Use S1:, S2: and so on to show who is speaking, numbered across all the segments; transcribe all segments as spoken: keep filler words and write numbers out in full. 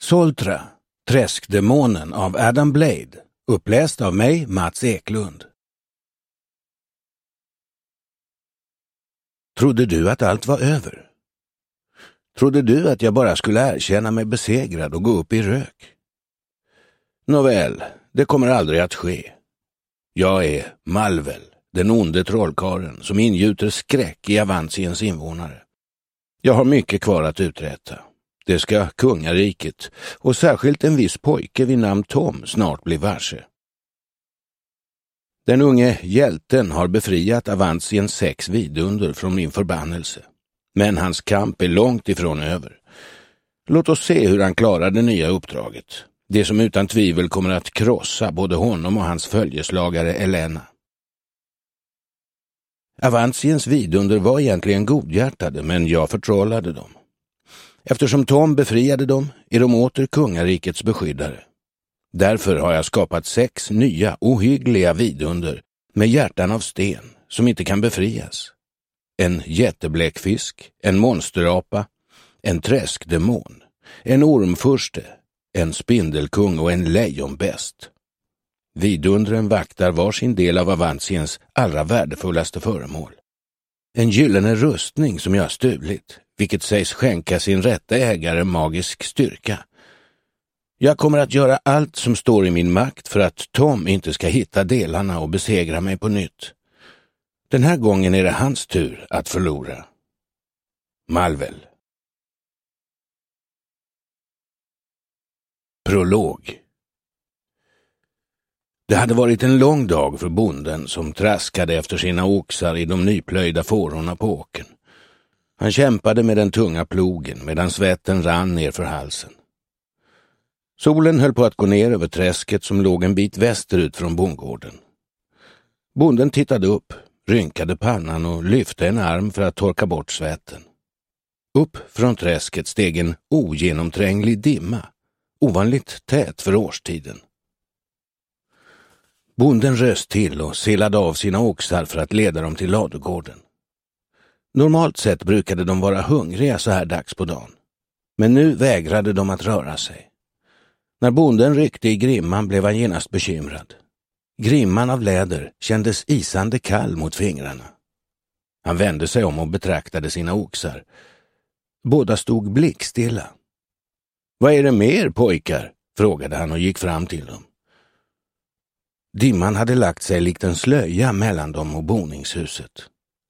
S1: Soltra, Träskdemonen av Adam Blade, uppläst av mig, Mats Eklund. Trodde du att allt var över? Trodde du att jag bara skulle erkänna mig besegrad och gå upp i rök? Nåväl, det kommer aldrig att ske. Jag är Malvel, den onde trollkaren som ingjuter skräck i Avantiens invånare. Jag har mycket kvar att uträtta. Det ska kungariket och särskilt en viss pojke vid namn Tom snart bli varse. Den unge hjälten har befriat Avantiens sex vidunder från min förbannelse. Men hans kamp är långt ifrån över. Låt oss se hur han klarar det nya uppdraget. Det som utan tvivel kommer att krossa både honom och hans följeslagare Elena. Avantiens vidunder var egentligen godhjärtade, men jag förtrollade dem. Eftersom Tom befriade dem är de åter kungarikets beskyddare. Därför har jag skapat sex nya ohyggliga vidunder med hjärtan av sten som inte kan befrias. En jättebläckfisk, en monsterapa, en träskdemon, en ormfurste, en spindelkung och en lejonbäst. Vidundren vaktar var sin del av Avantiens allra värdefullaste föremål. En gyllene rustning som jag stulit, vilket sägs skänka sin rätta ägare magisk styrka. Jag kommer att göra allt som står i min makt för att Tom inte ska hitta delarna och besegra mig på nytt. Den här gången är det hans tur att förlora. Malvel. Prolog. Det hade varit en lång dag för bonden som traskade efter sina oxar i de nyplöjda fårorna på åkern. Han kämpade med den tunga plogen medan svetten rann ner för halsen. Solen höll på att gå ner över träsket som låg en bit västerut från bondgården. Bonden tittade upp, rynkade pannan och lyfte en arm för att torka bort svetten. Upp från träsket steg en ogenomtränglig dimma, ovanligt tät för årstiden. Bonden röst till och selade av sina oxar för att leda dem till ladugården. Normalt sett brukade de vara hungriga så här dags på dagen, men nu vägrade de att röra sig. När bonden ryckte i grimman blev han genast bekymrad. Grimman av läder kändes isande kall mot fingrarna. Han vände sig om och betraktade sina oxar. Båda stod blickstilla. "Vad är det med er, pojkar?" frågade han och gick fram till dem. Dimman hade lagt sig likt en slöja mellan dem och boningshuset.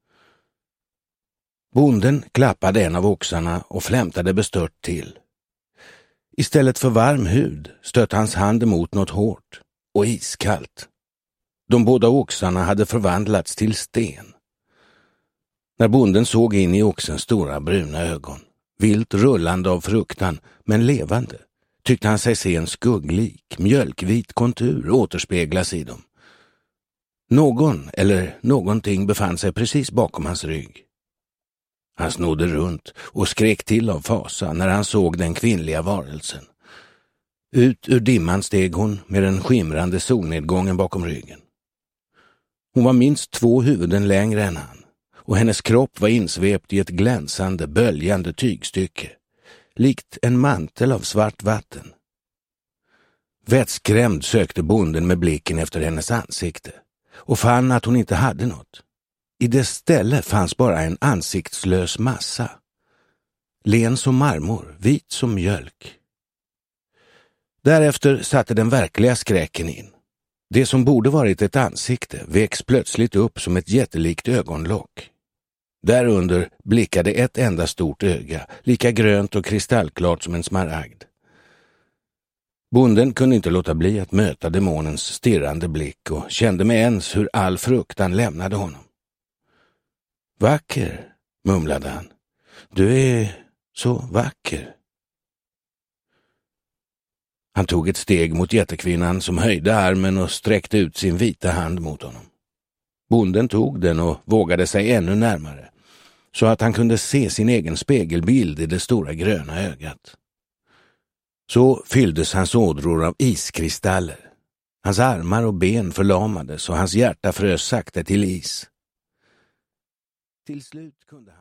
S1: Bonden klappade en av oxarna och flämtade bestört till. Istället för varm hud stötte hans hand emot något hårt och iskallt. De båda oxarna hade förvandlats till sten. När bonden såg in i oxens stora bruna ögon, vilt rullande av fruktan men levande, tyckte han sig se en skugglik, mjölkvit kontur återspeglas i dem. Någon eller någonting befann sig precis bakom hans rygg. Han snodde runt och skrek till av fasa när han såg den kvinnliga varelsen. Ut ur dimman steg hon med den skimrande solnedgången bakom ryggen. Hon var minst två huvuden längre än han, och hennes kropp var insvept i ett glänsande, böljande tygstycke, likt en mantel av svart vatten. Vettskrämd sökte bonden med blicken efter hennes ansikte och fann att hon inte hade något. I dess ställe fanns bara en ansiktslös massa. Len som marmor, vit som mjölk. Därefter satte den verkliga skräcken in. Det som borde varit ett ansikte väcks plötsligt upp som ett jättelikt ögonlock. Därunder blickade ett enda stort öga, lika grönt och kristallklart som en smaragd. Bonden kunde inte låta bli att möta demonens stirrande blick och kände med ens hur all fruktan lämnade honom. "Vacker", mumlade han. "Du är så vacker." Han tog ett steg mot jättekvinnan som höjde armen och sträckte ut sin vita hand mot honom. Bonden tog den och vågade sig ännu närmare, så att han kunde se sin egen spegelbild i det stora gröna ögat. Så fylldes hans ådror av iskristaller. Hans armar och ben förlamades och hans hjärta frös sakta till is. Till slut kunde han